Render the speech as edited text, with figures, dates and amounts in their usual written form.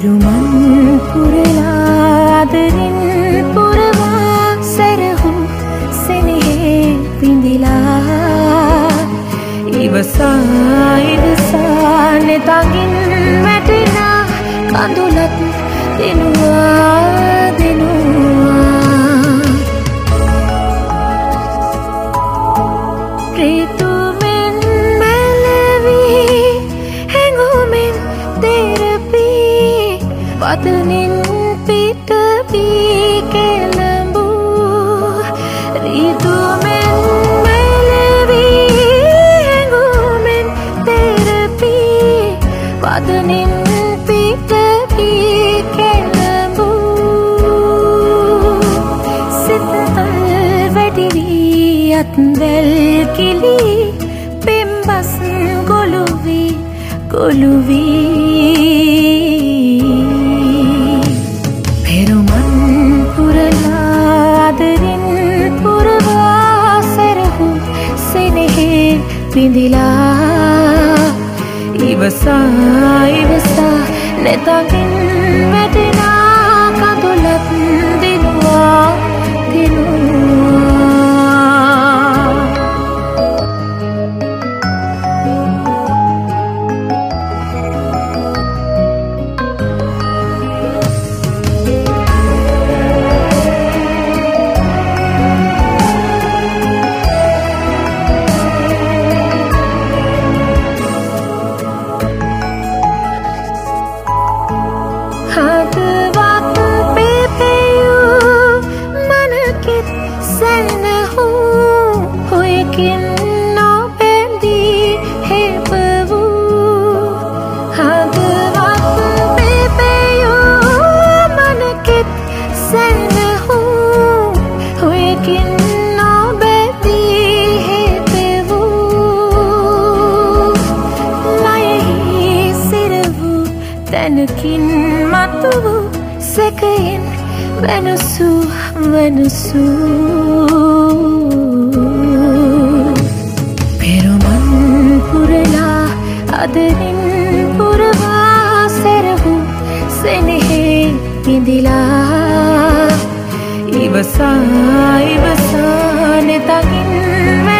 පෙරුමන් පුරලාදරින් පුරවා සැරහු සෙනෙහේ පිඳිලා ඉවසා ඉවසා නෙතගින් වැටෙනා කඳුලත් දෙනවා දෙනවා ප්‍රීතුමෙන් මැලවී හැඟුමෙන් තෙරපී වදනින් පිට වී කෙළඹූ රීතුමෙන් මැලවී හැඟුමෙන් තෙරපී වදනින් පිට වී කෙළඹූ සිතල් වැඩි වී අත්වැල් කිලී පෙම්බස් ගොළු වී පෙරුමන් පුරලාදරින් පුරවා සැරහු සෙනෙහේ පිඳිලා ඉවසා ඉවසා නෙතගින් වැටෙනා කඳුලත් දෙනවා දෙනවා හදවත් පෙපෙයූ මනකෙත් සැනහු හොයකින් නොබැඳී හෙබවූ හදවත් පෙපෙයූ මනකෙත් සැනහු හොයකින් නොබැඳී හෙබවූ ලයෙහි සිරවූ තැනකින් මතුවූ සැකයෙන් වෙනසූ පෙරුමන් පුරලා අදරින් පුරවා සැරහු සෙනෙහේ පිඳිලා ඉවසා ඉවසා නෙතගින්